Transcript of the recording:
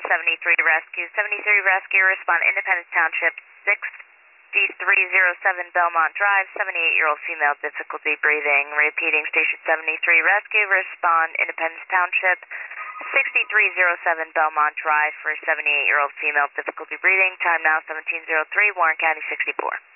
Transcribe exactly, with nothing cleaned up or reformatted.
seventy-three Rescue. seventy-three Rescue, respond Independence Township, sixty-three oh seven Belmont Drive, seventy-eight-year-old female, difficulty breathing. Repeating, Station seventy-three Rescue, respond Independence Township, sixty-three oh seven Belmont Drive for seventy-eight-year-old female, difficulty breathing. Time now seventeen oh three, Warren County sixty-four.